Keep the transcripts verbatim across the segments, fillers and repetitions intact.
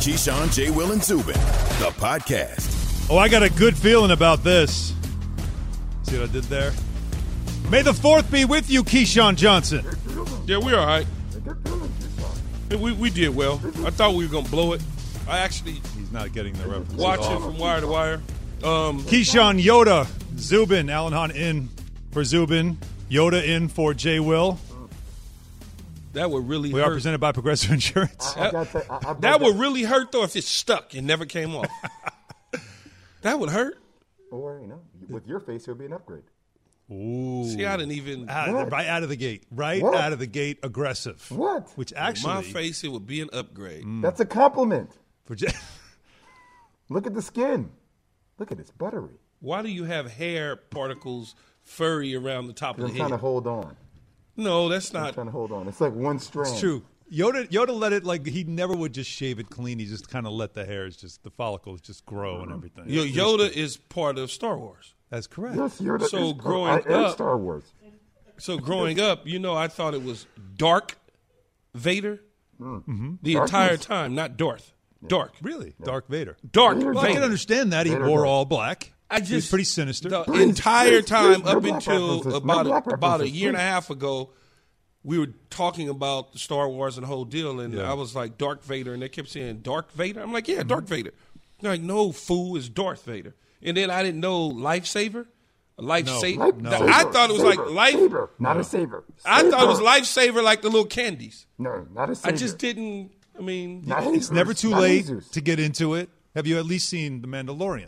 Keyshawn, J. Will, and Zubin, the podcast. Oh, I got a good feeling about this. See what I did there? May the fourth be with you, Keyshawn Johnson. Yeah, we're all right. We, we did well. I thought we were going to blow it. I actually He's not getting the reference. watch it from wire to wire. Um, Keyshawn, Yoda, Zubin, Alan Hahn in for Zubin, Yoda in for J. Will. that would really We hurt. are presented by Progressive Insurance. I, I gotta say, I, I that would really hurt, though, if it stuck and never came off. That would hurt. Or, you know, with your face, it would be an upgrade. Ooh. See, I didn't even. Out of the- right out of the gate. Right What? out of the gate, aggressive. What? Which actually. My face, it would be an upgrade. That's a compliment. For J- Look at the skin. Look at it. It's buttery. Why do you have hair particles furry around the top of I'm the trying to head? hold on. No, that's I'm not. trying to hold on. It's like one strand. It's true. Yoda Yoda let it, like, he never would just shave it clean. He just kind of let the hairs, just the follicles just grow and everything. Yo, It's Yoda just- is part of Star Wars. That's correct. Yes, you're the, So it's- growing I am up- Star Wars. So growing up, you know, I thought it was Dark Vader Mm-hmm. the entire time, not Darth. Dark. Really? Dark Vader. Dark Vader. Well, I Vader. can understand that. He Vader wore Dark. all black. I He was just pretty sinister. The Please, entire please, time please, no up black until references, no about a, black about a references, year and a please. half ago, we were talking about Star Wars and the whole deal, and Yeah. I was like Dark Vader, and they kept saying Dark Vader. I'm like, yeah, Dark Vader. They're like, no, fool, is Darth Vader. And then I didn't know Lifesaver. Lifesaver. Life- No. saber, I thought it was like saber, life. Saber, not a saber. I thought it was Saber. Lifesaver, like the little candies. No, not a I saber. just didn't. I mean, Not It's Jesus, never too not late Jesus. to get into it. Have you at least seen The Mandalorian?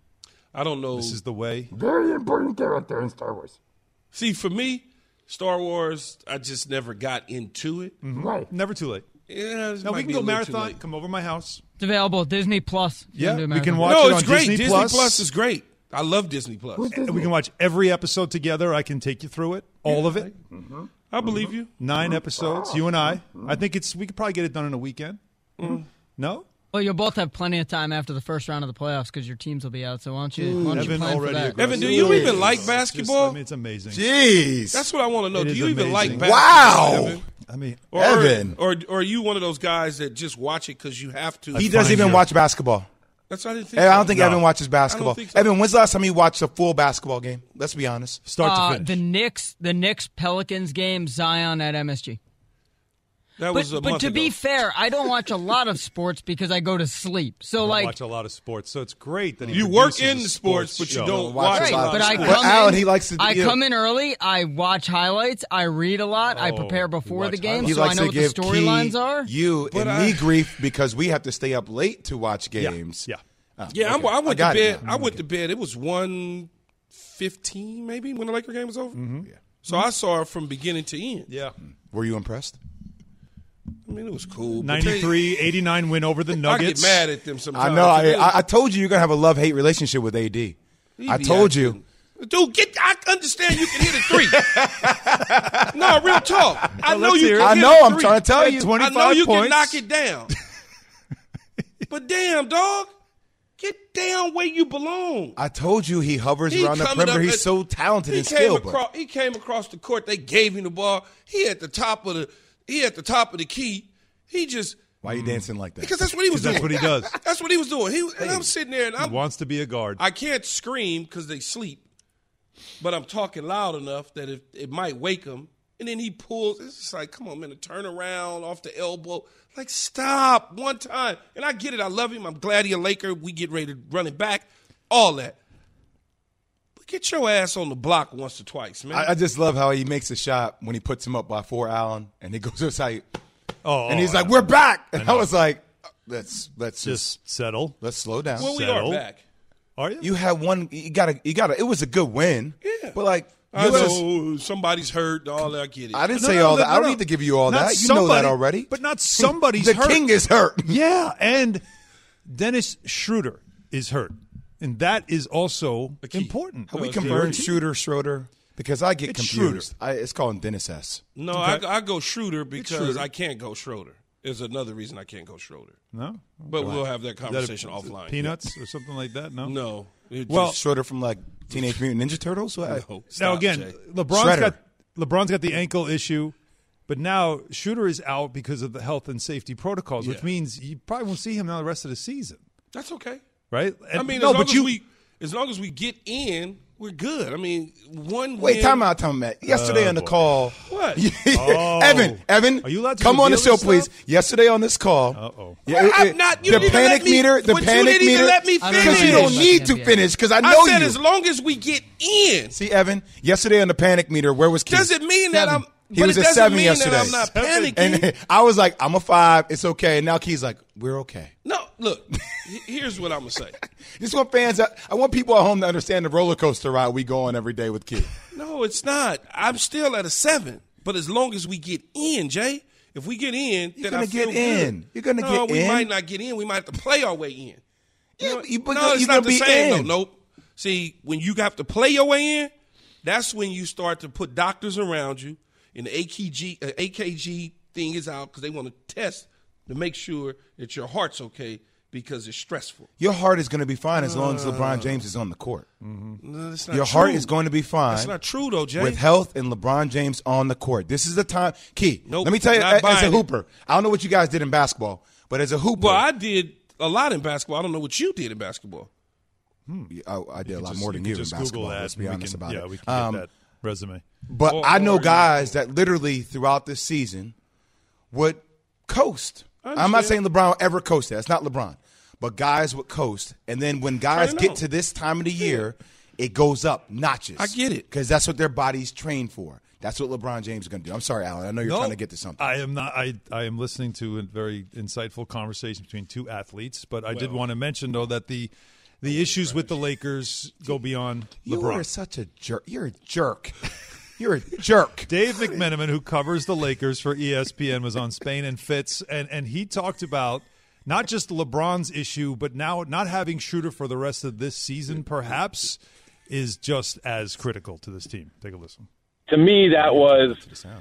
I don't know. This is the way. Very important character in Star Wars. See, for me, Star Wars, I just never got into it. Right. Never too late. Yeah, this Now, might we can be go a little too marathon. late. Come over to my house. It's available Disney Plus. You Yeah, can do a we can marathon. watch No, it it's on great. Disney, Disney Plus. Plus is great. I love Disney Plus. Who's And we Disney? can watch every episode together. I can take you through it, all of it. I believe you. Nine episodes, you and I. I think it's. We could probably get it done in a weekend. No, Well, you'll both have plenty of time after the first round of the playoffs because your teams will be out. So why don't you, why don't you Evan plan for already that? aggressive. Evan, do you even like Just, basketball? I mean, it's amazing. Jeez. That's what I want to know. It Do is you even like amazing. basketball? Wow. Evan? I mean, Or, Evan. Or, or are you one of those guys that just watch it because you have to? He Find doesn't even your- watch basketball. That's what I didn't think. Hey, I so. don't think No. Evan watches basketball. think so. Evan, when's the last time you watched a full basketball game? Let's be honest. start to Uh, finish. the Knicks, the Knicks Pelicans game, Zion at M S G. That But, was a but month to ago. be fair, I don't watch a lot of sports because I go to sleep. So I like, watch a lot of sports, so it's great that he You work produces in a the sports, but you show. don't Watch watch right, a lot but of I sports. come Well, Alan, in. he likes to- I yeah. come in early. I watch highlights. I read a lot. I Oh, prepare you before watch the game, highlights. He so I likes know to what the give storylines Key, are. you But and I- me grief because we have to stay up late to watch Yeah, games. yeah. Oh, Yeah, okay. I'm, I went got to it bed. now. I went to bed. It was one fifteen, maybe, when the Laker game was over. Yeah. So I saw it from beginning to end. Yeah, Were you impressed? I mean, it was cool. But ninety-three eighty-nine win over the they- I Nuggets. get mad at them sometimes. I know. I, They- I I told you you're gonna have a love hate relationship with A D. he I be told acting- you. Dude, get. I understand you can hit a three. No, real talk. I know let's you hear can it. I hit know. a I'm three. trying to tell you. I twenty-five know you points. can knock it down. But damn, dog, get down where you belong. I told you he hovers He around the coming perimeter. up He's at- so talented he and came skilled. across. He came across the court. They gave him the ball. He at the top of the. He at the top of the key. He just Why are you dancing like that? because that's what he was doing. That's what he does. That's what he was doing. He and I'm sitting there and He I'm. wants to be a guard. I can't scream because they sleep, but I'm talking loud enough that it, it might wake him. And then he pulls. It's just like, come on, man, to turn around off the elbow. Like, stop one time. And I get it. I love him. I'm glad he a Laker. We get ready to run it back. All that. But get your ass on the block once or twice, man. I, I just love how he makes a shot when he puts him up by four, Allen, and he goes to his height, oh, and he's oh, like, "We're back," and I, was like, "Let's let's just just settle. let's slow down." well, we settle. are back. Are you? You had one. You got to. You got to. It was a good win. Yeah. But like, I you just- know somebody's hurt. All that. I get it. I didn't No, say no, all no, that. no, I don't no. need to give you all Not that. You know that somebody- already. But not somebody's the hurt. king is hurt. Yeah, and Dennis Schroeder is hurt, and that is also key. important. Have we it's confirmed key. Shooter Schroeder? Because I get It's confused. I, it's called Dennis S. no, Okay. I, I go Schroeder because Schroeder. I can't go Schroeder. There's another reason I can't go Schroeder. No, But we'll have that Is that a- conversation offline. Peanuts or something like that. No. No. It Well- just- Schroeder from like Teenage Mutant Ninja Turtles. What? no. Now Stop, again, Jay. LeBron's Shredder. got LeBron's got the ankle issue. But now Schroeder is out because of the health and safety protocols, which Yeah. means you probably won't see him now the rest of the season, That's okay. right? I And- mean, no, as long but as you. we as long as we get in, we're good. I mean, one Wait, win. time out, time out. Yesterday Oh, on the boy. call. What? Oh. Evan, Evan, Are you allowed to come on the reveal show, this please. stuff? Yesterday on this call. Uh-oh. Yeah, it- I'm it- not. You the didn't even panic let me, meter, the but panic you didn't meter. even let me I don't finish. Because you know don't about need the to N B A. finish, because I know I said you. as long as we get in. See, Evan, yesterday on the panic meter, where was Keith? Does it mean that I'm? He but was it at doesn't seven mean yesterday. that I'm not panicking. And I was like, I'm a five. It's okay. And now Keith's like, we're okay. No, look. he- Here's what I'm gonna say. This is what fans. I want people at home to understand the roller coaster ride we go on every day with Keith. No, it's not. I'm still at a seven. But as long as we get in, Jay, if we get in, You're then gonna I feel get in. good. You're gonna no, get we in. might not get in. We might have to play our way in. You Yeah, know, you- but no, it's you're not gonna the be same. in. No, nope. See, when you have to play your way in, that's when you start to put doctors around you, and the A K G, uh, A K G thing is out because they want to test to make sure that your heart's okay because it's stressful. Your heart is going to be fine as long as LeBron James is on the court. No, that's not Your true. heart is going to be fine. That's not true, though, Jay. With health and LeBron James on the court. This is the time. Key, Nope, let me tell you, not as a buying it. hooper, I don't know what you guys did in basketball, but as a hooper, Well, I did a lot in basketball. I don't know what you did in basketball. I, I did a lot Just- more than can you in just basketball. Google that. Let's be and we honest can- about yeah, it. we can Um, get that resume. But Or- I know or- guys that literally throughout this season would coast. I I'm not saying understand. LeBron will ever coast that. It's not LeBron. But guys would coast. And then when guys Turn it get on. to this time of the year, it goes up notches. I get it. Because that's what their body's trained for. That's what LeBron James is going to do. I'm sorry, Alan. I know you're No, trying to get to something. I am not. I, I am listening to a very insightful conversation between two athletes, but I did want to mention though that the the issues with the Lakers go beyond you LeBron. are such a jerk. You're a jerk. You're a jerk. Dave McMenamin, who covers the Lakers for E S P N, was on Spain and Fitz, and, and he talked about not just LeBron's issue, but now not having Schroeder for the rest of this season, perhaps, is just as critical to this team. Take a listen. To me, that was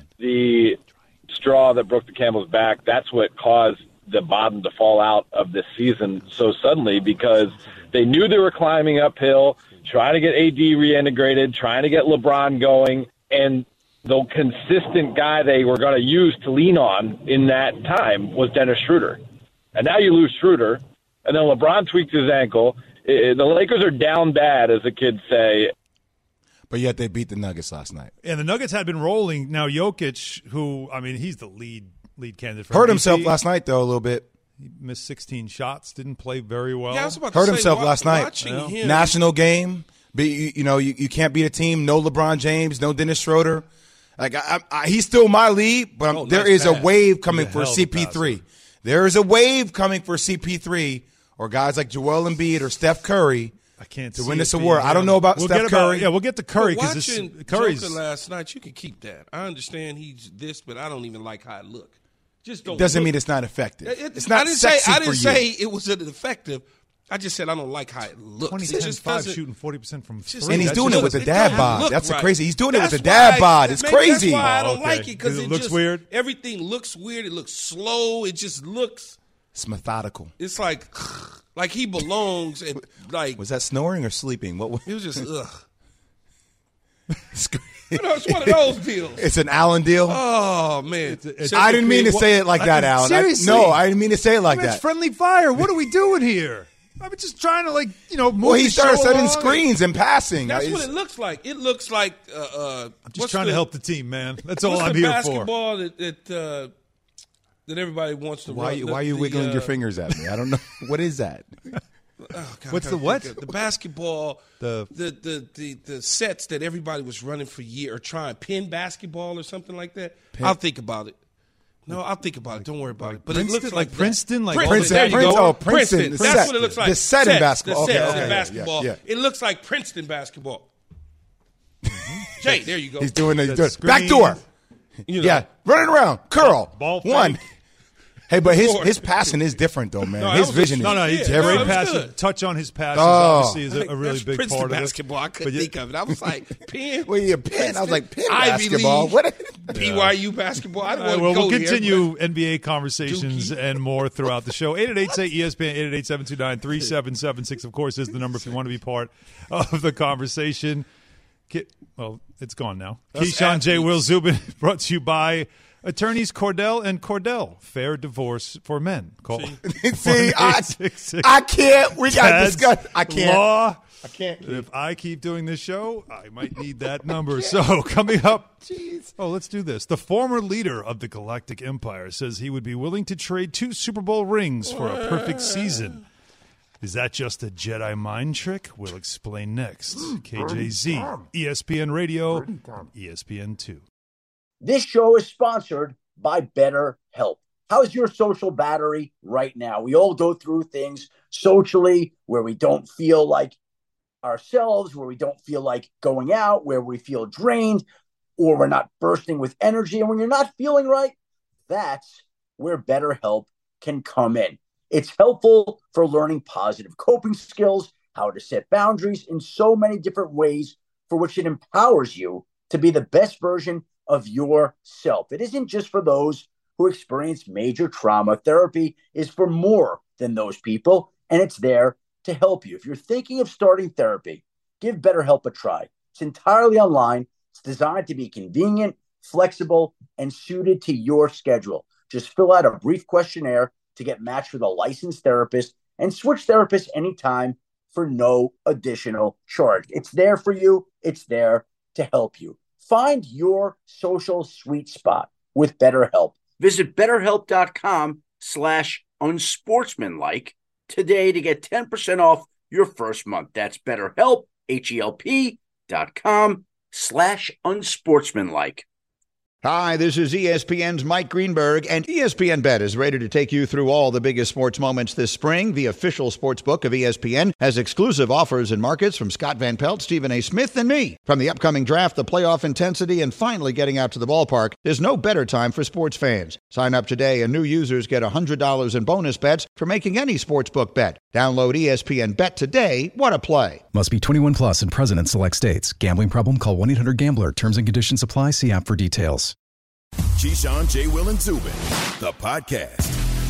the straw that broke the camel's back. That's what caused the bottom to fall out of this season so suddenly, because they knew they were climbing uphill, trying to get A D reintegrated, trying to get LeBron going, and the consistent guy they were going to use to lean on in that time was Dennis Schroeder. And now you lose Schroeder, and then LeBron tweaked his ankle. I- the Lakers are down bad, as the kids say. But yet they beat the Nuggets last night. And the Nuggets had been rolling. Now Jokic, who, I mean, he's the lead lead candidate for Hurt M V P. himself last night, though, a little bit. He missed sixteen shots, didn't play very well. Yeah, I was about to Hurt say, himself wa- last night. watching Yeah. him- National game. Be, you, you know, you, you can't beat a team. No LeBron James, no Dennis Schroeder. Like I, I, he's still my lead, but I'm- Oh, there nice is a pass. wave coming He's a for hell of a C P three. passer. There is a wave coming for C P three or guys like Joel Embiid or Steph Curry I can't to see win it this being award. I don't him. know about we'll Steph get about- Curry. Yeah, we'll get to Curry But because watching Curry's Joker last night, you can keep that. I understand he's this, but I don't even like how it look. Just don't. Doesn't look. mean it's not effective. It- it- it's not I didn't sexy say I didn't for say you. it was effective. I just said I don't like how it looks. twenty, It ten, just five doesn't- shooting forty percent from just- three. And he's That doing just it with the doesn't- dad doesn't bod. look That's the right. crazy. He's doing it with That's the dad why- bod. It's maybe crazy. That's why I Oh, don't okay. like it because 'Cause it it, looks just, weird? Everything looks weird. It looks slow. It just looks. It's methodical. It's like, like he belongs at like. Was that snoring or sleeping? What was It was just ugh. it's You know, it's one of those deals. It's an Allen deal. Oh man, it's- I didn't mean to say it like that, Alan. I- Seriously? no, I didn't mean to say it like I mean, it's that. friendly fire. What are we doing here? I'm just trying to, like, you know, move Well, he the started show setting along. screens and passing. That's It's- what it looks like. It looks like. Uh, uh, I'm just trying to help the team, man. That's all what's I'm the here for. basketball that that, uh, that everybody wants to Why, run. you- The- why are you the, wiggling uh, your fingers at me? I don't know. What is that? oh, God, What's I the gotta what? think of- The basketball. The- The, the the the sets that everybody was running for years or trying pin basketball or something like that. I'll think about it. No, I'll think about it. Don't worry about it. But Princeton- it looks like like that. Princeton, like Princeton, There you Princeton, go. oh, Princeton, the That's set. what it looks like. The set in Sets, basketball. The Okay, sets okay, in yeah, basketball. yeah. It looks like Princeton basketball. Jay, there you go. He's doing it. He's The doing it. screen. Back door. You know. Yeah, running around, curl, Ball one. fake. Hey, but his Four. his passing is different though, man. No, that his was vision a- is No, no, Yeah, he's no, great it was passer. good. Touch on his passes, Oh. obviously, is a, a really That's big Princeton part of basketball. I it. couldn't But think of it. I was like, pin. Well, you pin. I was like, pin Ivy basketball. League, What? B Y U basketball. I All don't right, want well, to go we'll there, continue N B A conversations Dookie. and more throughout the show. eight eight eight, say E S P N, eight eight eight, seven two nine, three seven seven six, of course, is the number if you want to be part of the conversation. Ki- Well, it's gone now. Us Keyshawn J. athletes. Will Zubin brought to you by Attorneys Cordell and Cordell, fair divorce for men. Call. See, I, I can't. We got to discuss. I can't. Law. I can't. If I keep doing this show, I might need that number. So coming up, Jeez. oh, let's do this. The former leader of the Galactic Empire says he would be willing to trade two Super Bowl rings for a perfect season. Is that just a Jedi mind trick? We'll explain next. K J Z, E S P N Radio, E S P N two. This show is sponsored by BetterHelp. How's your social battery right now? We all go through things socially where we don't feel like ourselves, where we don't feel like going out, where we feel drained, or we're not bursting with energy. And when you're not feeling right, that's where BetterHelp can come in. It's helpful for learning positive coping skills, how to set boundaries in so many different ways for which it empowers you to be the best version of yourself. It isn't just for those who experience major trauma. Therapy is for more than those people, and it's there to help you. If you're thinking of starting therapy, give BetterHelp a try. It's entirely online. It's designed to be convenient, flexible, and suited to your schedule. Just fill out a brief questionnaire to get matched with a licensed therapist and switch therapists anytime for no additional charge. It's there for you. It's there to help you. Find your social sweet spot with BetterHelp. Visit betterhelp.com slash unsportsmanlike today to get ten percent off your first month. That's BetterHelp, H-E-L-P dot com slash unsportsmanlike. Hi, this is E S P N's Mike Greenberg, and E S P N Bet is ready to take you through all the biggest sports moments this spring. The official sports book of E S P N has exclusive offers and markets from Scott Van Pelt, Stephen A. Smith, and me. From the upcoming draft, the playoff intensity, and finally getting out to the ballpark, there's no better time for sports fans. Sign up today, and new users get one hundred dollars in bonus bets for making any sportsbook bet. Download E S P N Bet today. What a play. Must be twenty-one plus and present in select states. Gambling problem? Call one eight hundred gambler. Terms and conditions apply. See app for details. Keyshawn, J. Will, and Zubin, the podcast.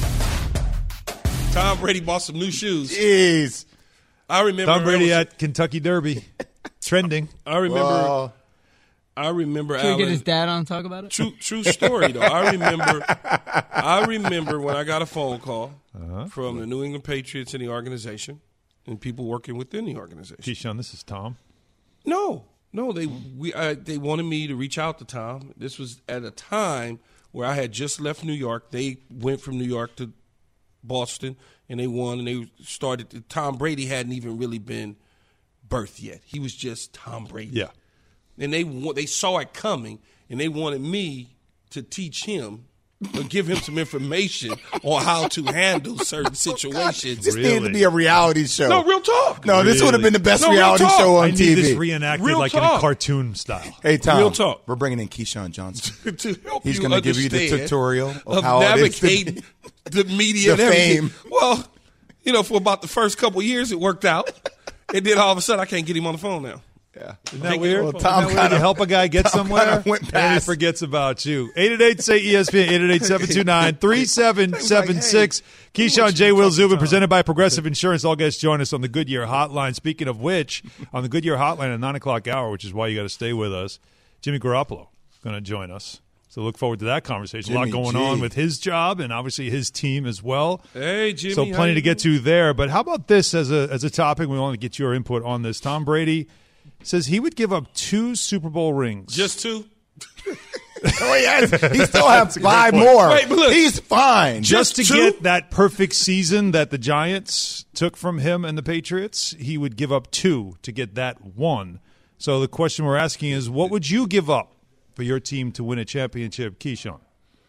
Tom Brady bought some new shoes. Jeez. I remember Tom Brady was, at Kentucky Derby. Trending. I remember. Whoa. I remember. Can we Alan, get his dad on to talk about it? True, true story though. I remember. I remember when I got a phone call uh-huh. from the New England Patriots and the organization, and people working within the organization. Keyshawn, this is Tom. No, no, they we I, they wanted me to reach out to Tom. This was at a time where I had just left New York. They went from New York to Boston, and they won, and they started. Tom Brady hadn't even really been birthed yet. He was just Tom Brady. Yeah. And they they saw it coming, and they wanted me to teach him or give him some information on how to handle certain situations. This really? needed to be a reality show. No, real talk. No, really? this would have been the best No, reality show on I need T V. this reenacted Real like talk. in a cartoon style. Hey, Tom. Real talk. We're bringing in Keyshawn Johnson. to help He's you going to give you the understand tutorial of, of how navigating it is the media the and everything. fame. Well, you know, for about the first couple of years, it worked out. And then all of a sudden, I can't get him on the phone now. Yeah. Isn't that weird? Well, Isn't Tom that weird? kinda- You help a guy get Tom somewhere, kinda went and he past. forgets about you. eight eight eight, say E S P N, eight eight eight, seven two nine, three seven seven six. Keyshawn, J. Will, Zubin, presented by Progressive Insurance. All guests join us on the Goodyear Hotline. Speaking of which, on the Goodyear Hotline at nine o'clock hour, which is why you got to stay with us, Jimmy Garoppolo is going to join us. So look forward to that conversation. Jimmy a lot going G. on with his job and obviously his team as well. Hey, Jimmy. So how plenty you to get doing? to there. But how about this as a as a topic? We want to get your input on this. Tom Brady says he would give up two Super Bowl rings. Just two? Oh, he, has, he still has five more. Wait, but look. He's fine. just to Just two? get that perfect season that the Giants took from him and the Patriots, he would give up two to get that one. So the question we're asking is, what would you give up for your team to win a championship, Keyshawn?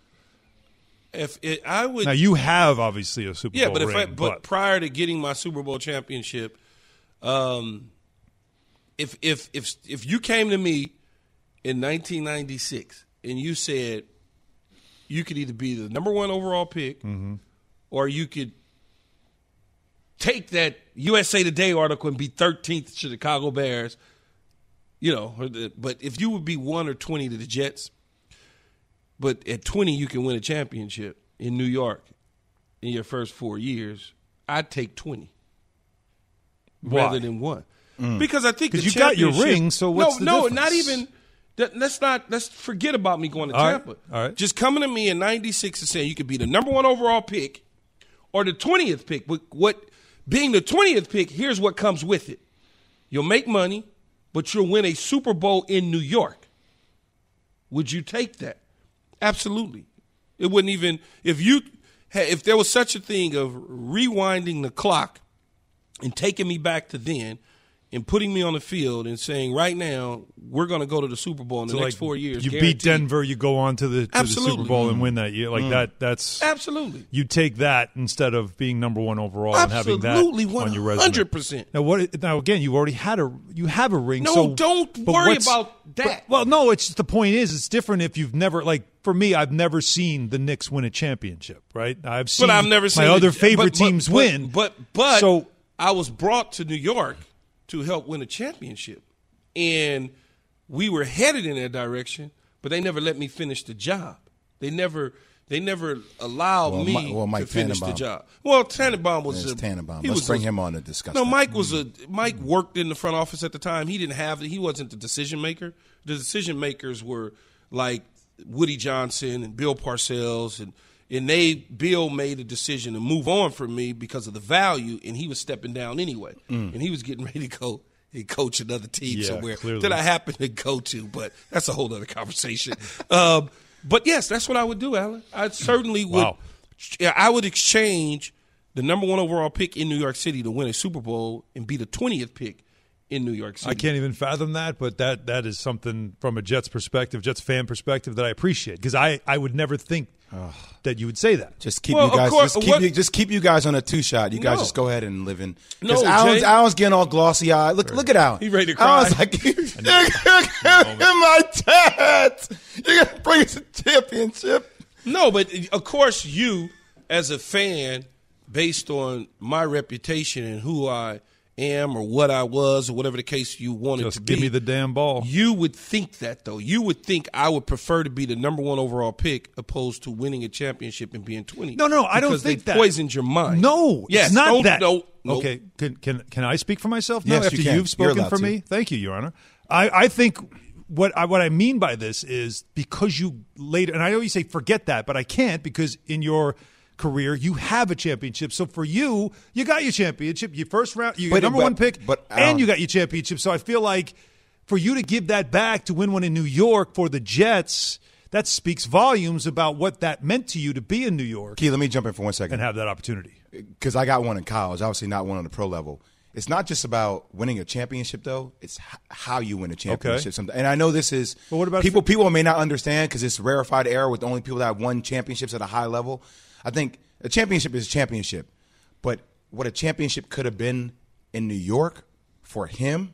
If it, I would, Now, you have, obviously, a Super yeah, Bowl but if ring. I, but prior to getting my Super Bowl championship, um, if if if if you came to me in nineteen ninety-six and you said you could either be the number one overall pick, mm-hmm. or you could take that U S A Today article and be thirteenth to the Chicago Bears, you know, but if you would be one or twenty to the Jets, but at twenty you can win a championship in New York in your first four years, I'd take twenty Why? rather than one. Because I think the Because you got your championship- ring, so what's no, the no, difference? not even That, let's not let's forget about me going to All Tampa. right. All right. Just coming to me in ninety-six and saying you could be the number one overall pick or the twentieth pick. But what being the twentieth pick, here's what comes with it. You'll make money, but you'll win a Super Bowl in New York. Would you take that? Absolutely. It wouldn't even if you if there was such a thing of rewinding the clock and taking me back to then and putting me on the field and saying, right now, we're going to go to the Super Bowl in the So, next like, four years. You guaranteed. beat Denver, you go on to the, to the Super Bowl and win that year. Like Mm. that. That's Absolutely. You take that instead of being number one overall Absolutely, and having that on your resume. one hundred percent. Now what? Now again, you already had a you have a ring. No, so, don't but worry what's- about that. but- well, no, it's just the point is it's different if you've never like for me, I've never seen the Knicks win a championship. Right? I've seen But I've never seen my it- other favorite but- but- teams but- win. But but so I was brought to New York to help win a championship, and we were headed in that direction. But they never let me finish the job. They never they never allowed Well, me Mi- well, Mike to finish Tannenbaum. the job. Well, Tannenbaum was It's a, Tannenbaum. he Let's was bring a- him on to discuss No, that. Mike was a Mike worked in the front office at the time. He didn't have he wasn't the decision maker. The decision makers were like Woody Johnson and Bill Parcells, and and they Bill made a decision to move on from me because of the value, and he was stepping down anyway, Mm. and he was getting ready to go and coach another team Yeah, somewhere clearly. that I happen to go to, but that's a whole other conversation. um, but yes, that's what I would do, Alan. I certainly would. Wow. Yeah, I would exchange the number one overall pick in New York City to win a Super Bowl and be the twentieth pick in New York City. I can't even fathom that, but that that is something from a Jets perspective, Jets fan perspective, that I appreciate because I, I would never think that you would say that. Just keep Well, you of guys. course, just, keep what- you, just keep you guys on a two shot. You guys No. just go ahead and live in. No, Because Alan's, Jay. Alan's getting all glossy eyed. Look, look at Alan. He ready to cry. Alan's like, you're my dad. You're gonna bring us a championship. No, but of course you, as a fan, based on my reputation and who I am or what I was or whatever the case you wanted Just to be. give me the damn ball. You would think that, though. You would think I would prefer to be the number one overall pick opposed to winning a championship and being twenty. No, no, I don't Because think they that. poisoned your mind. No, yes, it's not don't, that. No, no. Okay, can can can I speak for myself now Yes, after you can. you've spoken You're allowed for to. me? Thank you, Your Honor. I, I think what I what I mean by this is because you later, and I know you say forget that, but I can't because in your career you have a championship. So for you, you got your championship, your first round, you got But- number but- one pick, but, and Alan- you got your championship. So I feel like for you to give that back to win one in New York for the Jets, that speaks volumes about what that meant to you to be in New York Key, let me jump in for one second. and have that opportunity. Because I got one in college, obviously not one on the pro level. It's not just about winning a championship, though. It's h- how you win a championship. Sometimes. And I know this is But what about people. for- People may not understand because it's rarefied air with only people that have won championships at a high level. I think a championship is a championship, but what a championship could have been in New York for him,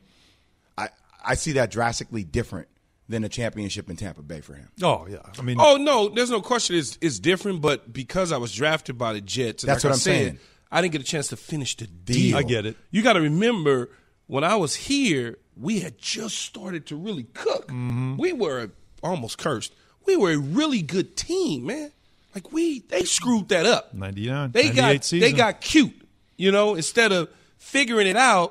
I I see that drastically different than a championship in Tampa Bay for him. Oh yeah, I mean, Oh no, there's no question. It's it's different, but because I was drafted by the Jets, and That's like what I I'm said, saying. I didn't get a chance to finish the Deal. deal. I get it. You got to remember when I was here, we had just started to really cook. Mm-hmm. We were almost cursed. We were a really good team, man. Like we, they screwed that up. ninety-nine, They ninety-eight got season. they got cute. You know, instead of figuring it out,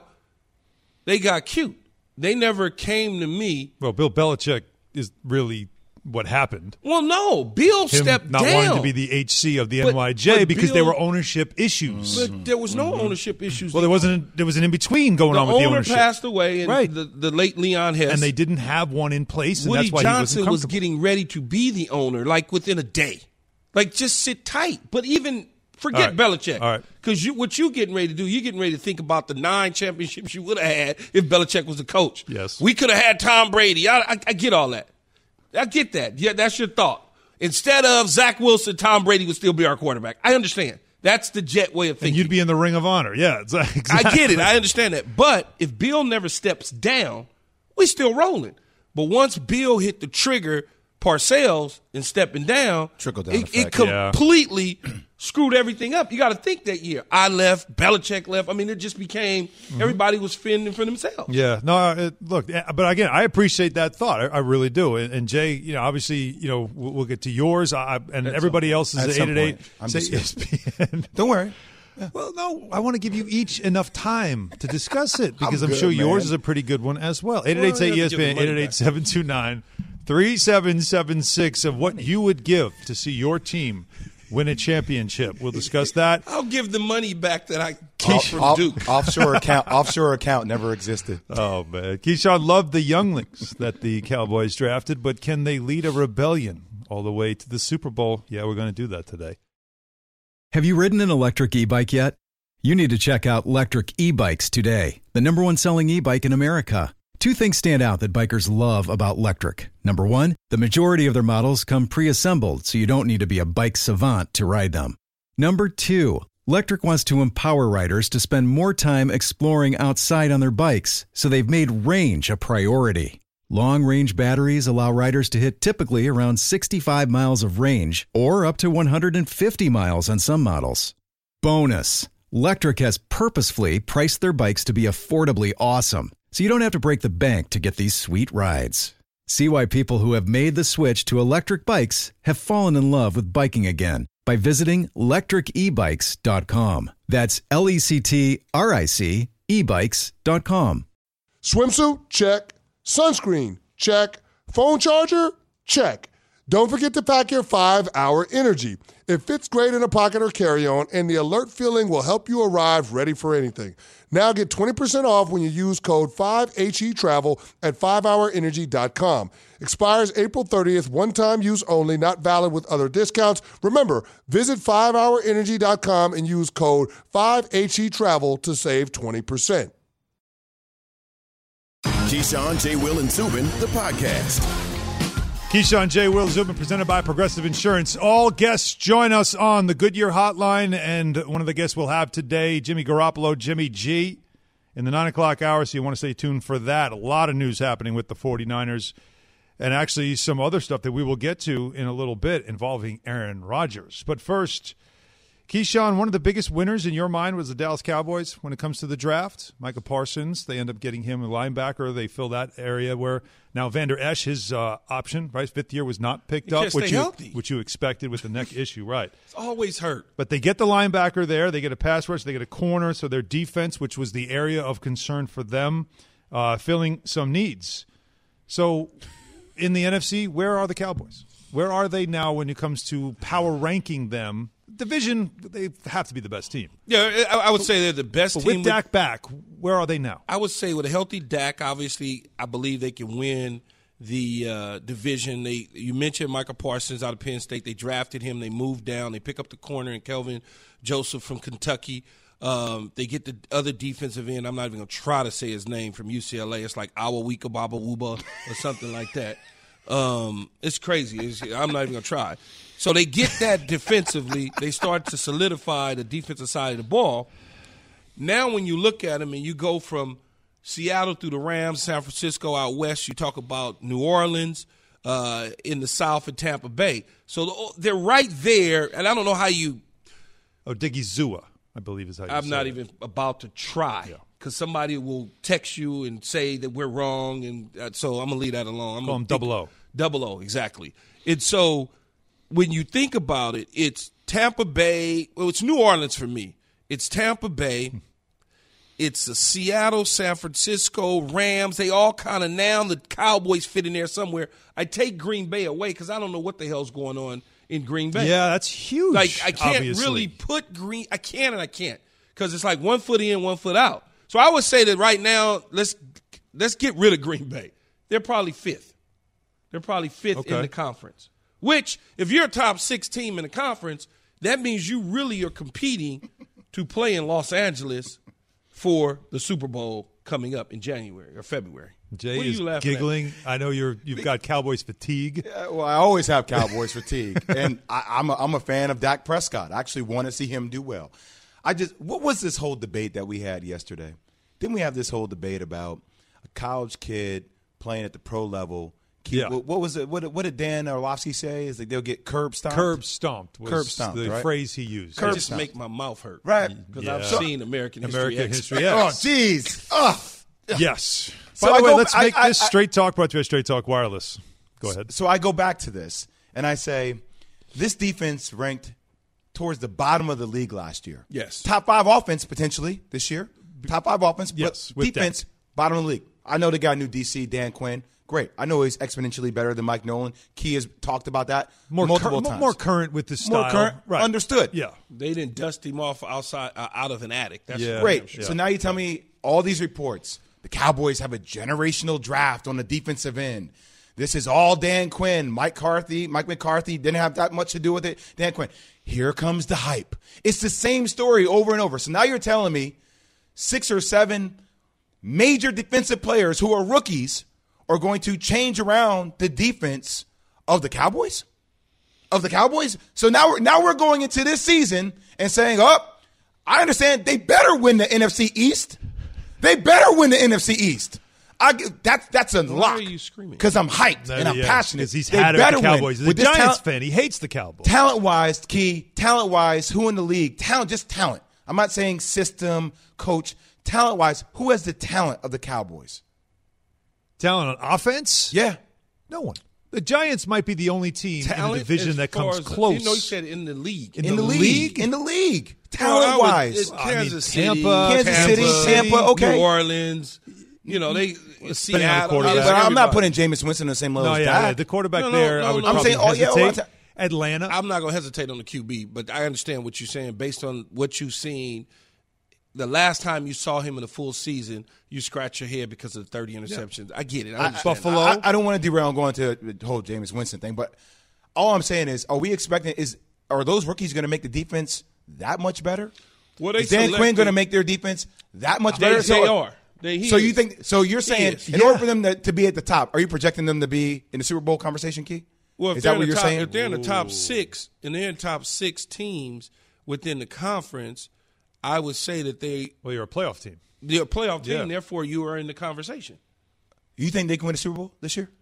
they got cute. They never came to me. Well, Bill Belichick is really what happened. Well, no, Bill Him stepped not down. wanting to be the H C of the But- N Y J but because there Bill- were ownership issues. But there was no ownership issues. Well, there wasn't. There was an in between going The on with the owner ownership, passed away, and Right. the, the late Leon Hess. and they didn't have one in place, and Woody that's why Johnson he wasn't was comfortable. getting ready to be the owner, like within a day. Like just sit tight. But even forget All right. Belichick. All right. Because you, what you getting ready to do, you're getting ready to think about the nine championships you would have had if Belichick was the coach. Yes. We could have had Tom Brady. I, I, I get all that. I get that. Yeah, that's your thought. Instead of Zach Wilson, Tom Brady would still be our quarterback. I understand. That's the Jet way of and thinking. you'd be in the Ring of Honor. Yeah, exactly. I get it. I understand that. But if Bill never steps down, we still rolling. But once Bill hit the trigger, Parcells, and stepping down, Trickle down it, it effect. Yeah. completely screwed everything up. You got to think that year. I left, Belichick left. I mean, it just became everybody was fending for themselves. Yeah, no, it, look, eh, but again, I appreciate that thought. I, I really do. And, and Jay, you know, obviously, you know, we'll, we'll get to yours, I, and everybody else is At at some eight at eight. point. I'm Say just- E S P N. Don't worry. Well, no, I want to give you each enough time to discuss it because I'm, I'm good, sure yours man. is a pretty good one as well. eight eight eight Well, say you E have S to P give N, the money eight eight eight, seven two nine, three seven seven six of what you would give to see your team win a championship. We'll discuss that. I'll give the money back that I keep Off, from off, Duke. Offshore account, offshore account never existed. Oh, man. Keyshawn loved the younglings that the Cowboys drafted, but can they lead a rebellion all the way to the Super Bowl? Yeah, we're going to do that today. Have you ridden an electric e-bike yet? You need to check out Electric E-Bikes today, the number one selling e-bike in America. Two things stand out that bikers love about Electric. Number one, the majority of their models come pre-assembled, so you don't need to be a bike savant to ride them. Number two, Electric wants to empower riders to spend more time exploring outside on their bikes, so they've made range a priority. Long-range batteries allow riders to hit typically around sixty-five miles of range, or up to one hundred fifty miles on some models. Bonus, Electric has purposefully priced their bikes to be affordably awesome, so you don't have to break the bank to get these sweet rides. See why people who have made the switch to electric bikes have fallen in love with biking again by visiting electric e bikes dot com. That's L E C T R I C e bikes dot com. Swimsuit? Check. Sunscreen? Check. Phone charger? Check. Don't forget to pack your five hour Energy. It fits great in a pocket or carry-on, and the alert feeling will help you arrive ready for anything. Now get twenty percent off when you use code five H E travel at five hour energy dot com. Expires April thirtieth, one-time use only, not valid with other discounts. Remember, visit five hour energy dot com and use code five H E travel to save twenty percent. Keyshawn, J. Will, and Zubin, the podcast. Keyshawn, J. Will, Zubin, presented by Progressive Insurance. All guests join us on the Goodyear Hotline, and one of the guests we'll have today, Jimmy Garoppolo, Jimmy G, in the nine o'clock hour, so you want to stay tuned for that. A lot of news happening with the 49ers, and actually some other stuff that we will get to in a little bit involving Aaron Rodgers. But first, Keyshawn, one of the biggest winners in your mind was the Dallas Cowboys when it comes to the draft. Micah Parsons, they end up getting him a linebacker. They fill that area where now Vander Esch, his uh, option, right, fifth year was not picked He up, can't which stay you, healthy. which you expected with the neck issue, right. It's always hurt. But they get the linebacker there. They get a pass rush. They get a corner. So their defense, which was the area of concern for them, uh, filling some needs. So in the N F C, where are the Cowboys? Where are they now when it comes to power ranking them? Division, they have to be the best team. Yeah, I, I would say they're the best but team. With Dak back, where are they now? I would say with a healthy Dak, obviously, I believe they can win the uh, division. They You mentioned Micah Parsons out of Penn State. They drafted him. They moved down. They pick up the corner in Kelvin Joseph from Kentucky. Um, they get the other defensive end. I'm not even going to try to say his name from U C L A. It's like Awawika Baba Wuba or something like that. Um, it's crazy. It's, I'm not even going to try. So they get that defensively. They start to solidify the defensive side of the ball. Now when you look at them and you go from Seattle through the Rams, San Francisco out west, you talk about New Orleans uh, in the south and Tampa Bay. So they're right there, and I don't know how you – Oh, Diggy Zua, I believe is how you I'm say not it. even about to try because yeah. somebody will text you and say that we're wrong, and uh, so I'm going to leave that alone. I'm Call gonna him double O. Double O, exactly. And so when you think about it, it's Tampa Bay. Well, it's New Orleans for me. It's Tampa Bay. It's the Seattle, San Francisco, Rams. They all kind of now the Cowboys fit in there somewhere. I take Green Bay away because I don't know what the hell's going on in Green Bay. Yeah, that's huge. Like I can't obviously. really put Green. I can and I can't because it's like one foot in, one foot out. So I would say that right now, let's let's get rid of Green Bay. They're probably fifth. They're probably fifth okay. in the conference. Which, if you're a top six team in the conference, that means you really are competing to play in Los Angeles for the Super Bowl coming up in January or February. Jay what are is you laughing giggling. at? I know you're you've got Cowboys fatigue. Yeah, well, I always have Cowboys fatigue, and I, I'm a, I'm a fan of Dak Prescott. I actually want to see him do well. I just what was this whole debate that we had yesterday? Didn't we have this whole debate about a college kid playing at the pro level? Yeah. What, what was it? What, what did Dan Orlovsky say? Is like they'll get curb stomped. Curb stomped was curb stomped, the right? phrase he used. Curb Curb just stomped. make my mouth hurt. Right. Because Yeah. I've seen American History American X. History Oh, X. jeez. Oh. Yes. So By I the way, go- let's I- make I- this I- Straight Talk brought to you by Straight Talk Wireless. Go ahead. So I go back to this, and I say this defense ranked towards the bottom of the league last year. Yes. Top five offense potentially this year. Top five offense, but Yes, with defense, Dak. bottom of the league. I know they got a new D C, Dan Quinn. Great. I know he's exponentially better than Mike Nolan. Key has talked about that more multiple cur- times. More current with the style. More current. Right. Understood. Yeah. They didn't dust him off outside uh, out of an attic. That's Yeah. Great. Sure. So now you tell me all these reports. The Cowboys have a generational draft on the defensive end. This is all Dan Quinn. Mike McCarthy. Mike McCarthy didn't have that much to do with it. Dan Quinn. Here comes the hype. It's the same story over and over. So now you're telling me six or seven major defensive players who are rookies are going to change around the defense of the Cowboys? Of the Cowboys? So now we're, now we're going into this season and saying, oh, I understand they better win the N F C East. They better win the N F C East. I, that's that's a Why lock. are you screaming? Because I'm hyped No, and I'm yeah, passionate. Because he's They had it with better the Cowboys. win. He's With a this Giants talent- fan. He hates the Cowboys. Talent-wise, Key, talent-wise, who in the league? Talent, just talent. I'm not saying system, coach. Talent-wise, who has the talent of the Cowboys? Talent on offense? Yeah. No one. The Giants might be the only team in the Talent division as that far comes as- close. You know, you said in the league. In, In the, the league. league? In the league. Well, I would- Talent-wise. it's I mean, Kansas City, Tampa, Kansas Kansas City, Tampa, okay. New Orleans. You know, they Depending on the Seattle. quarterback. But I'm not everybody. putting Jameis Winston on the same level no, as yeah, that. yeah, the quarterback No, no, there, no, I would no. I'm probably saying, oh, yeah, hesitate. well, I'm ta- Atlanta. I'm not going to hesitate on the Q B, but I understand what you're saying based on what you've seen. The last time you saw him in a full season, you scratch your head because of the thirty interceptions. I get it. I understand. Buffalo. I, I don't want to derail and go into the whole Jameis Winston thing, but all I'm saying is, are we expecting is are those rookies going to make the defense that much better? Well, they is Dan selected- Quinn going to make their defense that much They, better? they So- are. They, he So you is. think? So you're saying is. in Yeah. order for them to, to be at the top, are you projecting them to be in the Super Bowl conversation, Key? Well, if is they're that in what the you're top, saying? If they're in the top six and they're in top six teams within the conference, I would say that they well, you're a playoff team. they're a playoff team. Yeah. Therefore, you are in the conversation. You think they can win the Super Bowl this year?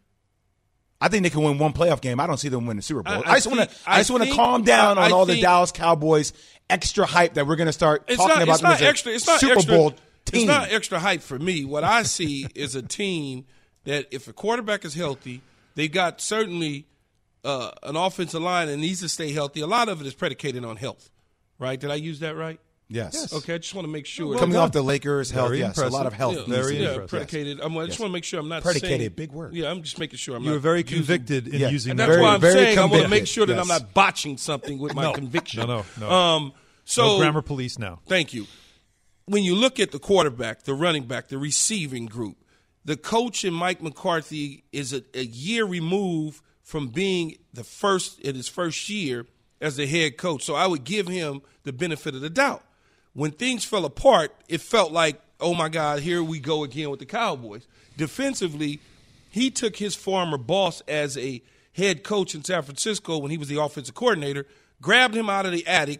I think they can win one playoff game. I don't see them win the Super Bowl. I- I, I just want to. think- I just I want to think- calm down I- on I all the think- Dallas Cowboys extra hype that we're going to start It's talking not, about it's them not as a extra. It's not Super extra, Bowl team. It's not extra hype for me. What I see is a team that, if a quarterback is healthy, they got certainly uh, an offensive line that needs to stay healthy. A lot of it is predicated on health, right? Did I use that right? Yes. Okay, I just want to make sure. Coming off the Lakers, health, Very yes, a lot of health. Yeah, needs Very to be- yeah, impressive. predicated. I'm, I just Yes. want to make sure I'm not Predicated, saying, big word. Yeah, I'm just making sure I'm You not. were very using- convicted in Yeah. using And that. that's Very- why I'm very saying I want to convicted, make sure that I'm yes. not botching something with my No. conviction. No, no, no. Um, so no grammar police now. Thank you. When you look at the quarterback, the running back, the receiving group, the coach in Mike McCarthy is a, a year removed from being the first in his first year as the head coach. So I would give him the benefit of the doubt. When things fell apart, it felt like, oh my God, here we go again with the Cowboys. Defensively, he took his former boss as a head coach in San Francisco when he was the offensive coordinator, grabbed him out of the attic,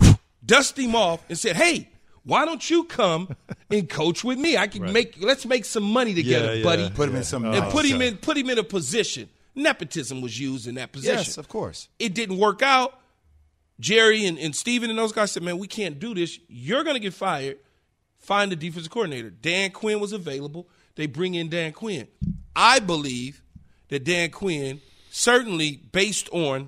dusted him off, and said, hey, why don't you come and coach with me? I can Right. make let's make some money together, Yeah, yeah. buddy. Put him in some. And uh, put him in put him in a position. Nepotism was used in that position. Yes, of course. It didn't work out. Jerry and, and Steven and those guys said, man, we can't do this. You're going to get fired. Find the defensive coordinator. Dan Quinn was available. They bring in Dan Quinn. I believe that Dan Quinn, certainly based on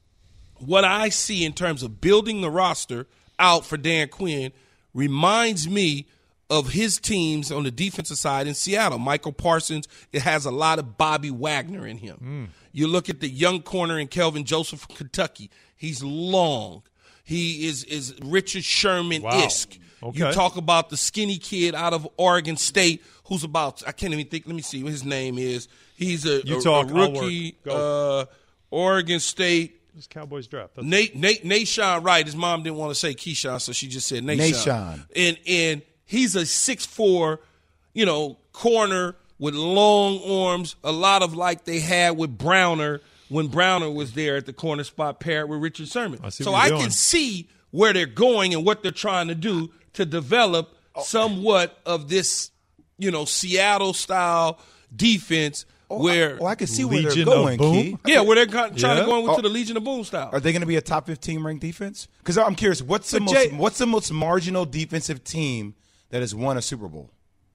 what I see in terms of building the roster out for Dan Quinn, reminds me of his teams on the defensive side in Seattle. Michael Parsons, it has a lot of Bobby Wagner in him. You look at the young corner in Kelvin Joseph from Kentucky. He's long. He is is Richard Sherman-esque. Wow. Okay. You talk about the skinny kid out of Oregon State who's about, I can't even think, let me see what his name is. He's a, You a, talk, a I'll rookie, work. Go. uh, Oregon State. This Cowboys draft. That's- Nate, Nate, Nashawn Wright. His mom didn't want to say Keyshawn, so she just said Nashawn. Nashawn. And and he's a six foot four, you know, corner with long arms, a lot of like they had with Browner when Browner was there at the corner spot paired with Richard Sherman. I see so what you're I doing. can see where they're going and what they're trying to do to develop somewhat of this, you know, Seattle style defense where Oh, I can see where Legion they're of going, Boom? Key. yeah, where they're trying Yeah. to go into Oh. the Legion of Boom style. Are they going to be a top fifteen ranked defense? Because I'm curious, what's the But most Jay- what's the most marginal defensive team that has won a Super Bowl?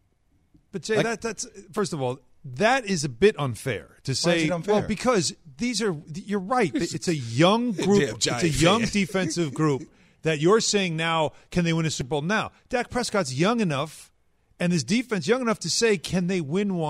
But Jay, Like- that, that's first of all, that is a bit unfair to say. it unfair? Well, because these are you're right. It's a young group. Damn It's a Giant young fan. defensive group that you're saying now. Can they win a Super Bowl? Now, Dak Prescott's young enough, and his defense young enough to say, can they win one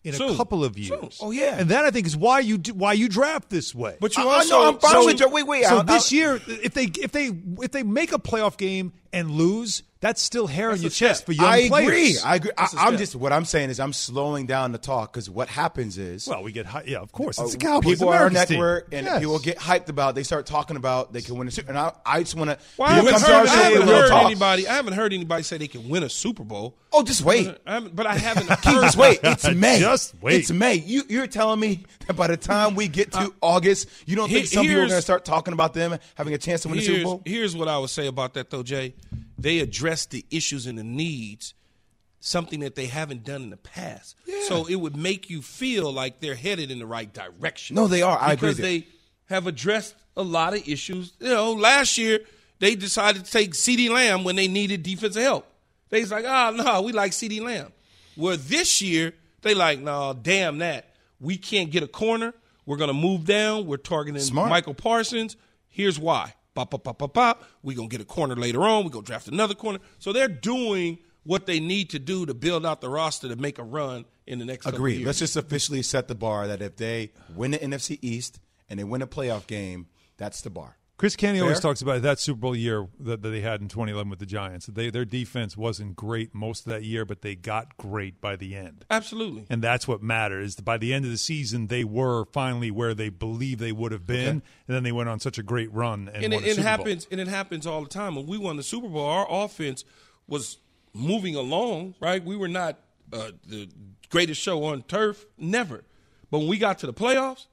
in Soon. a couple of years. Soon. Oh, yeah. And that, I think, is why you do, why you draft this way. But you I- I also know, I'm fine so- with you. Wait, wait. So I- this I- year, if they if they if they make a playoff game and lose, that's still hair on your a step. chest for young I players. agree. I agree. I, That's a I'm step. just what I'm saying is I'm slowing down the talk because what happens is Well, we get hy- yeah, of course. It's uh, the Cowboys. people on our America's team. network and Yes. people get hyped about. They start talking about they can win a Super. And I, I just want to. Well, I haven't comes heard, our I show, haven't we'll heard talk. anybody. I haven't heard anybody say they can win a Super Bowl. Oh, just wait. I haven't- but I haven't. Keith, heard just wait. It's May. Just wait. It's May. You, you're telling me that by the time we get to August, you don't think Here- some people are here's- going to start talking about them having a chance to win the Super Here's, Bowl? here's what I would say about that, though, Jay. They address the issues and the needs, something that they haven't done in the past. So it would make you feel like they're headed in the right direction. No, they are. I agree because with you. they have addressed a lot of issues. You know, last year they decided to take CeeDee Lamb when they needed defensive help. They was like, oh, no, we like CeeDee Lamb. Well, this year they like, no, damn that. We can't get a corner. We're going to move down. We're targeting Smart. Michael Parsons. Here's why. Bop, bop, bop, bop, bop. We're going to get a corner later on. We're going to draft another corner. So they're doing what they need to do to build out the roster to make a run in the next couple of Agreed. years. Let's just officially set the bar that if they win the N F C East and they win a playoff game, that's the bar. Chris Canny always Fair? talks about that Super Bowl year that, that they had in twenty eleven with the Giants. They, their defense wasn't great most of that year, but they got great by the end. Absolutely. And that's what matters. By the end of the season, they were finally where they believe they would have been, Okay. and then they went on such a great run and, And won it, a it Super happens. Bowl. And it happens all the time. When we won the Super Bowl, our offense was moving along. Right, we were not uh, the greatest show on turf, never. But when we got to the playoffs,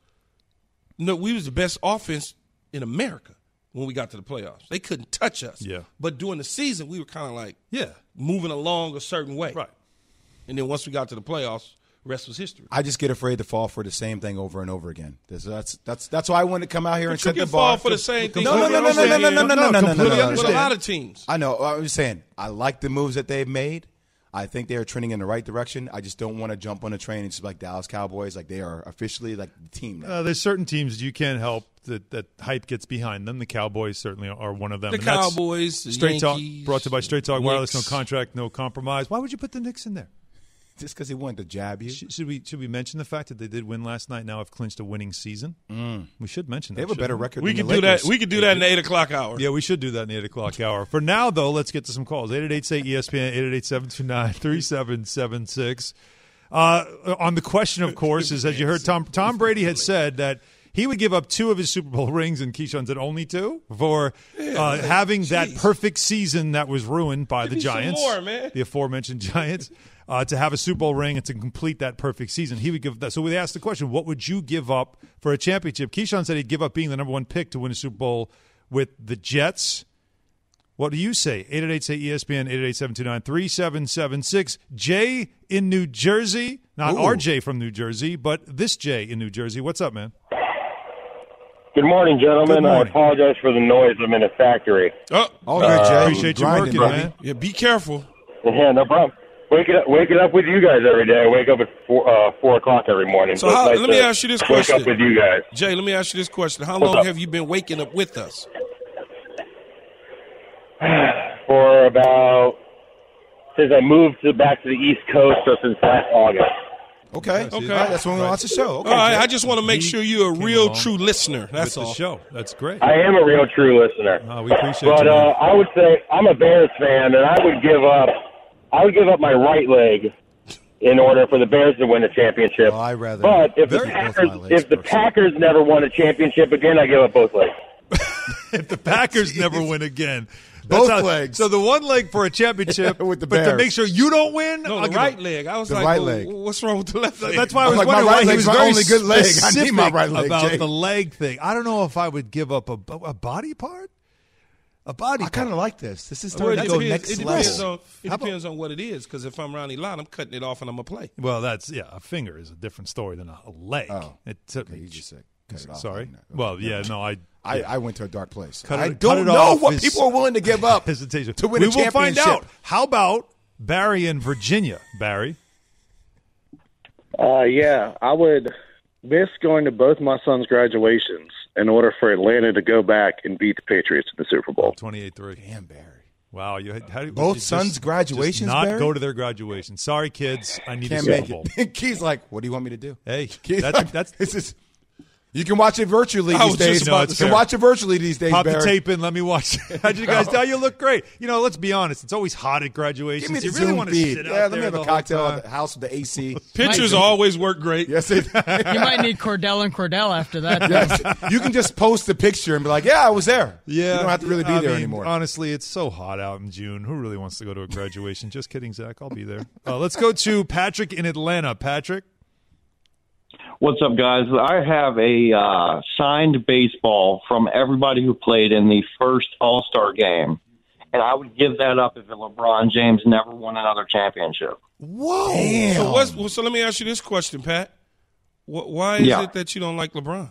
no, we was the best offense in America. When we got to the playoffs, they couldn't touch us. Yeah. But during the season, we were kind of like Yeah. moving along a certain way. Right. And then once we got to the playoffs, rest was history. I just get afraid to fall for the same thing over and over again. That's that's that's, that's why I wanted to come out here and But you set the can bar. fall for the same thing No, no, over no, and no, over no, no, again. no, no, no, no, no, no, completely no. With a lot of teams. I know. I'm just saying. I like the moves that they've made. I think they are trending in the right direction. I just don't want to jump on a train and just like Dallas Cowboys. Like they are officially like the team now. Uh, there's certain teams you can't help that, that hype gets behind them. The Cowboys certainly are one of them. The And that's Cowboys, the Straight Yankees, Talk, brought to you by Straight Talk Wireless. No Knicks. contract, no compromise. Why would you put the Knicks in there? Just because he wanted to jab you. Should, should we should we mention the fact that they did win last night? Now have clinched a winning season. Mm. We should mention that. They have a better shouldn't we? record We than could the do that. Lakers. We could do that in the eight o'clock hour. Yeah, we should do that in the eight o'clock hour. For now, though, let's get to some calls. eight eight eight, say E S P N, eight eight eight, seven two nine, three seven seven six. Uh, on the question, of course, is as you heard, Tom Tom Brady had said that he would give up two of his Super Bowl rings, and Keyshawn said only two, for uh, having that perfect season that was ruined by the me some Giants, more, man. the aforementioned Giants, uh, to have a Super Bowl ring and to complete that perfect season. He would give that. So we asked the question, what would you give up for a championship? Keyshawn said he'd give up being the number one pick to win a Super Bowl with the Jets. What do you say? eight eight eight, say E S P N, eight eight eight, seven two nine, three seven seven six. Jay in New Jersey, not Ooh. our Jay from New Jersey, but this Jay in New Jersey. What's up, man? Good morning, gentlemen. Good morning. I apologize for the noise. I'm in a factory. Oh, All good, Jay. Appreciate you Grinding, working, baby. man. yeah. Be careful. Yeah, no problem. Waking up, waking up with you guys every day. I wake up at four, uh, four o'clock every morning. So it's how- nice let me to ask you this wake question. up with you guys. Jay, let me ask you this question. How What's long up? have you been waking up with us? For about since I moved to back to the East Coast, so since last August. Okay. Okay. All right, that's when we launched the show. Okay, All right, Jay. I just want to make He sure you're a came real, along true listener. That's with all. the show. That's great. I am a real true listener. Uh, we appreciate But you. uh, man. I would say I'm a Bears fan, and I would give up. I would give up my right leg in order for the Bears to win the championship. Well, I'd rather but if the both Packers, my legs if the personally. Packers never won a championship again, I give up both legs. If the Packers never win again. Both that's how- legs. So the one leg for a championship, With the but to Bears. make sure you don't win, No, I'll the give right up. leg. I was The like, right well, leg. what's wrong with the left leg? That's why I I'm was like, my wondering right why he leg's was my very only good leg. I need specific my right leg, about Jay. the leg thing. I don't know if I would give up a, a body part. A body I part. kind of like this. This is Well, starting it to go depends, next it level. depends on it How about- depends on what it is. Because if I'm Ronnie Lott, I'm cutting it off and I'm gonna play. Well, that's yeah. A finger is a different story than a, a leg. Oh. It took Okay, me. you just said cut it off. Sorry. Okay. Well, yeah. No, I. I, yeah. I went to a dark place. Cut I it- don't cut it know off what is- people are willing to give up hesitation to win we a will find championship. out. How about Barry in Virginia? Barry. Uh, yeah, I would miss going to both my sons' graduations in order for Atlanta to go back and beat the Patriots in the Super Bowl. twenty-eight three. Damn, Barry. Wow, you had, how do you, Both you just- sons' graduations, just not Barry? go to their graduation. Sorry, kids, I need Can't a Super make Bowl. it. Key's like, what do you want me to do? Hey, Key's that's like, that's this is. You can watch it virtually I these was just days. about You to can say. watch it virtually these days, Pop Barry. the tape in. Let me watch. How'd you guys tell you look great? You know, let's be honest. It's always hot at graduations. Give me the you really Zoom want to feed. sit Yeah, out let there me have the a whole cocktail time. at the house with the A C. Pictures always work great. Yes, it, You might need Cordell and Cordell after that. yes. You can just post the picture and be like, "Yeah, I was there." Yeah, you don't have to really be I there mean, anymore. Honestly, it's so hot out in June. Who really wants to go to a graduation? Just kidding, Zach. I'll be there. Uh, let's go to Patrick in Atlanta. Patrick. What's up, guys? I have a uh, signed baseball from everybody who played in the first All-Star game, and I would give that up if LeBron James never won another championship. Whoa! Damn. So what's well, so let me ask you this question, Pat. Wh- Why is Yeah. it that you don't like LeBron?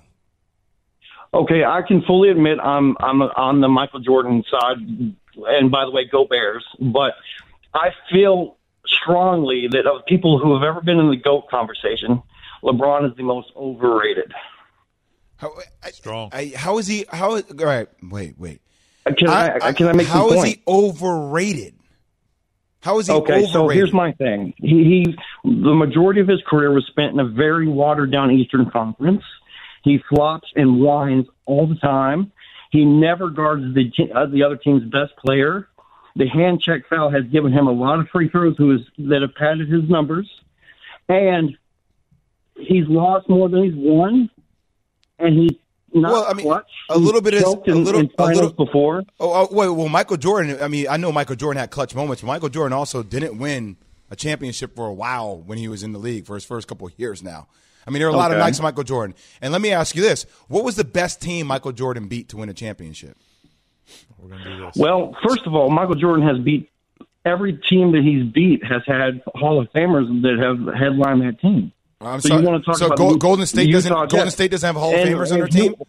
Okay, I can fully admit I'm I'm on the Michael Jordan side, and by the way, go Bears. But I feel strongly that of people who have ever been in the GOAT conversation, LeBron is the most overrated. How, I, Strong. I, how is he? How? All right. Wait. Wait. Can I, I, can I make How some is point? he overrated? How is he Okay, overrated? so here's my thing. He, he, the majority of his career was spent in a very watered-down Eastern Conference. He flops and whines all the time. He never guards the te- uh, the other team's best player. The hand check foul has given him a lot of free throws who is, that have padded his numbers. And he's lost more than he's won. And he's not Well, I mean, clutch. a little He's bit is choked a in, little, in a finals little before. Oh, oh, wait. Well, Michael Jordan. I mean, I know Michael Jordan had clutch moments, but Michael Jordan also didn't win a championship for a while when he was in the league for his first couple of years. Now, I mean, there are a lot of Okay. nights of Michael Jordan. And let me ask you this: what was the best team Michael Jordan beat to win a championship? We're gonna do this. Well, first of all, Michael Jordan has beat every team that he's beat has had Hall of Famers that have headlined that team. I'm so sorry. you want to talk so about Gol- the- Golden State the doesn't. Utah Golden Jazz. State doesn't have Hall of And Famers on their if you- team.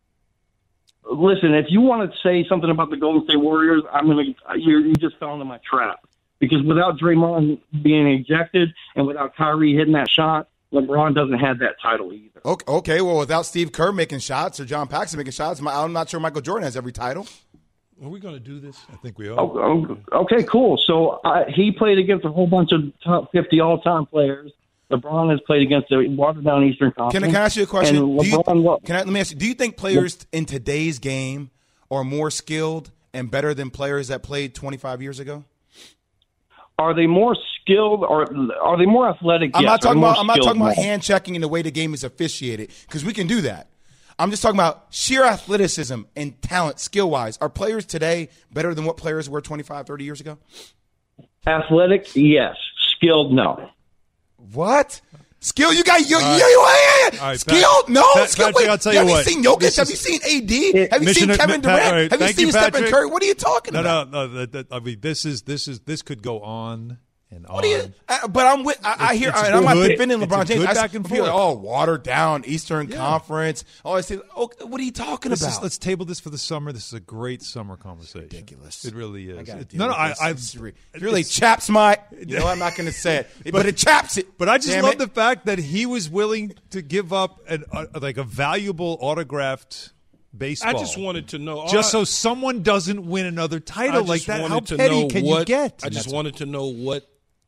Listen, if you want to say something about the Golden State Warriors, I'm gonna you you just fell into my trap because without Draymond being ejected and without Kyrie hitting that shot, LeBron doesn't have that title either. Okay, okay, well, without Steve Kerr making shots or John Paxson making shots, my- I'm not sure Michael Jordan has every title. Are we going to do this? I think we are. Oh, oh, okay, cool. So uh, he played against a whole bunch of top fifty all-time players. LeBron has played against the watered-down Eastern Can I, Conference. can I ask you a question? And Do you, LeBron, lo- can I, let me ask you, do you think players in today's game are more skilled and better than players that played twenty-five years ago? are they more skilled or are they more athletic? I'm Yes. not talking Are they more about I'm not skilled? talking about No. hand checking and the way the game is officiated because we can do that. I'm just talking about sheer athleticism and talent, skill-wise. Are players today better than what players were twenty-five, thirty years ago? Athletic, yes. Skilled, no. What? Skill? You got you, All right. you, you, All right, skill? Pat- no, Pat- skill. Patrick, Wait, I'll tell have you you what. seen Jokic? This Have you is- seen A D? Have you Mission- seen Kevin Pat- all Durant? right, Have you thank seen you, Stephen Patrick. Curry? What are you talking No, about? no, no. That, that, I mean, this is this is this could go on and on. What do you? I, but I'm with. I, I hear. It's and I'm not good. defending It's a LeBron James. good I, back and people are forth. like, oh, watered down Eastern Yeah. Conference. Oh, I say, oh, what are you talking This about? is, let's table this for the summer. This is a great summer conversation. ridiculous. It really is. I gotta It- deal no, no. with I, this. I It's re- it really chaps my. You know, I'm not going to say it, but, it chaps it. But I just Damn love it. the fact that he was willing to give up an, uh, like a valuable autographed baseball. I just wanted to know. just I- so someone doesn't win another I title like just that. wanted How to petty know can what, you get? I just wanted to know what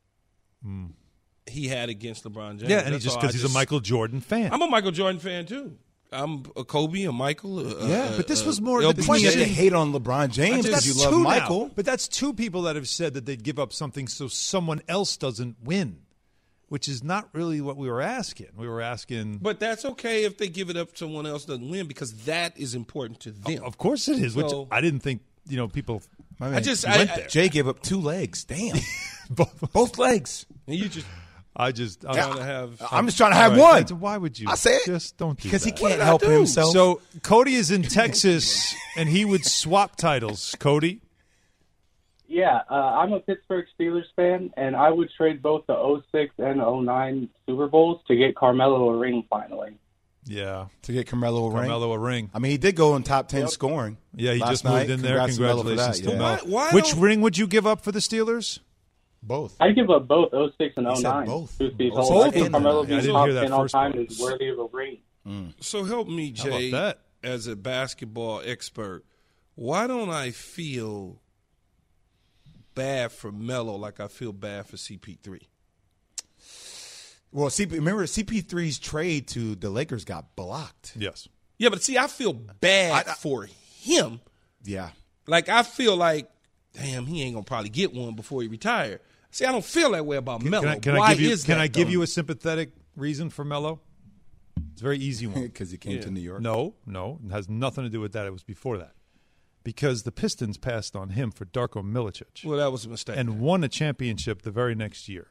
he had against LeBron James. Yeah, and he That's just all. because I he's a Michael Jordan fan. I'm a Michael Jordan fan too. I'm a Kobe, a Michael. Uh, Yeah, uh, but this was uh, more L the B J. You have question. to hate on LeBron James But because you that's love two Michael. now. But that's two people that have said that they'd give up something so someone else doesn't win, which is not really what we were asking. We were asking. But that's okay if they give it up, someone else doesn't win because that is important to them. Of course it is. Which So- I didn't think. You know, people. My man, I just- went I- there. Jay gave up two legs. Damn, both, both legs. And you just I just. I'm, trying to have. I'm just trying to have All right, one. that's- Why would you? I say it. Just don't do Because he that. can't did I help do? himself. So Cody is in Texas, and he would swap titles. Cody. Yeah, uh, I'm a Pittsburgh Steelers fan, and I would trade both the oh six and oh nine Super Bowls to get Carmelo a ring finally. Yeah, to get Carmelo a ring. Carmelo a ring. I mean, he did go in top ten scoring. Yeah, he last just night. moved in there. Congrats to Melo for Congratulations that, to yeah. Melo. Why- why Which don't- ring would you give up for the Steelers? Both. I'd give up both oh six and oh He said nine. both. Truth be Both. told, I Both think of them. Carmelo I being didn't top hear that ten all first time part. is worthy of a ring. So help me, How about Jay, that? as a basketball expert. Why don't I feel bad for Melo like I feel bad for C P three. Well, C P, remember C P three's trade to the Lakers got blocked. Yes. Yeah, but see, I feel bad I, I, for him. Yeah. Like, I feel like, damn, he ain't going to probably get one before he retire. See, I don't feel that way about can, Melo. Can I, can Why I give you, is Can that, I give though? you a sympathetic reason for Melo? It's a very easy one. Because he came Yeah. to New York? No, no. It has nothing to do with that. It was before that. Because the Pistons passed on him for Darko Milicic. Well, that was a mistake. And won a championship the very next year.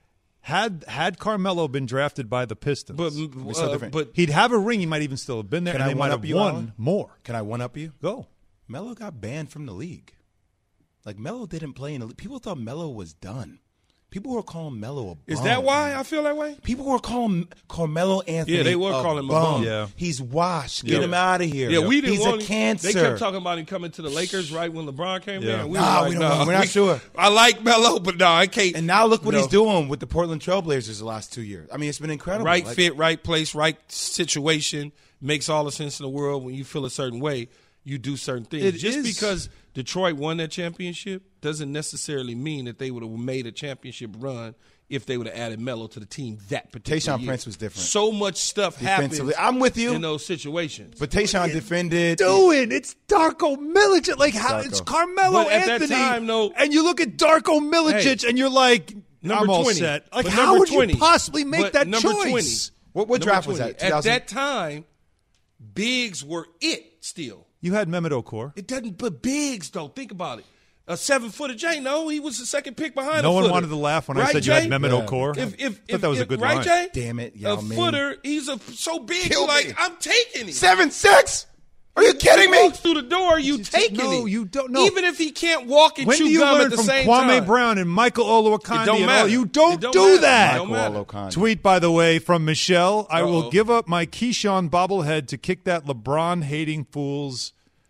Had had Carmelo been drafted by the Pistons, But, so uh, different. but he'd have a ring. He might even still have been there, Can and I they might one-up have you, won Alan? more. Can I one-up you? Go. Melo got banned from the league. Like, Melo didn't play in the league. People thought Melo was done. People were calling Melo a bum. is that why I feel that way? People were calling Carmelo Anthony Yeah, they were a calling him a bum. bum. Yeah. He's washed. Yeah. Get him out of here. Yeah, we didn't He's want a him. cancer. They kept talking about him coming to the Lakers right when LeBron came Yeah. there. We Nah, were we like, don't nah, know. We're not we- sure. I like Melo, but no, I can't. And now look what No. he's doing with the Portland Trailblazers the last two years. I mean, it's been incredible. Right Like, fit, right place, right situation makes all the sense in the world. When you feel a certain way, you do certain things. It Just is- because Detroit won that championship doesn't necessarily mean that they would have made a championship run if they would have added Melo to the team that particular Tayshaun year. Prince was different. So much stuff happens Defensively. I'm with you. in those situations. But Tayshaun defended. Doing it's Darko Milicic. Like how Darko. it's Carmelo But at that Anthony, time, though- and you look at Darko Milicic, Hey, and you're like, number I'm all twenty. set. Like But how number would twenty. you possibly make But that number choice? twenty. What, what Number draft was twenty. that? At 2000? that time, bigs were it still. You had Mehmet Okur. It doesn't, but bigs though. Think about it. A seven footer Jay, no, he was the second pick behind. No a one footer. wanted to laugh when I Right, said you had Jay? Mehmet Yeah. Okur. If if, I if, thought that was if a good right, line. Jay? Damn it, a Yao Ming. footer. He's a so big. Kill You like me. I'm taking him. Seven six? Are you kidding He me? walks through the door, you taking no, him. you don't know. Even if he can't walk and When chew do you gum learn at the from same Kwame time? Brown and Michael Olowokandi It don't and all? matter. You don't, It don't do matter. that. It don't matter. Michael Olowokandi. Tweet, by the way, from Michelle. I will Uh-oh. give up my Keyshawn bobblehead to kick that LeBron-hating fool's.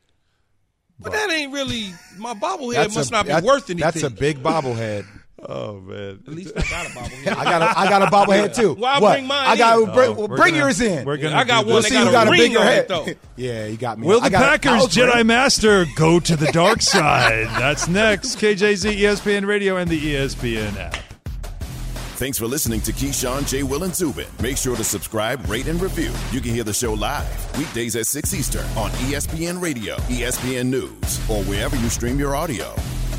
But that ain't really my bobblehead. That's must a- not be that- worth anything. That's a big bobblehead. Oh, man. At least I got a bobblehead. I got a, I got a bobblehead too. Well, I'll what? bring mine I got in. to bring, Oh, well, we're bring gonna- yours in. we're gonna I got do one We'll that see got who a got a ring bigger on head. it, though. Yeah, you got me. Will I the got a- Packers I was Jedi ready. Master go to the dark side? That's next. K J Z, E S P N Radio, and the E S P N app. Thanks for listening to Keyshawn, J. Will, and Zubin. Make sure to subscribe, rate, and review. You can hear the show live weekdays at six Eastern on E S P N Radio, E S P N News, or wherever you stream your audio.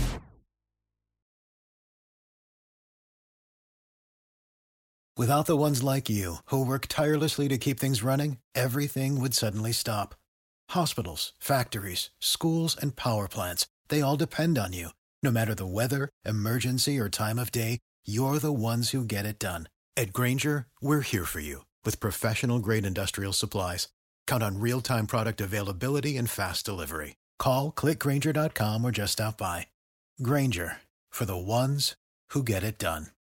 Without the ones like you, who work tirelessly to keep things running, everything would suddenly stop. Hospitals, factories, schools, and power plants, they all depend on you. No matter the weather, emergency, or time of day, you're the ones who get it done. At Grainger, we're here for you with professional-grade industrial supplies. Count on real-time product availability and fast delivery. Call, click Grainger dot com, or just stop by. Grainger, for the ones who get it done.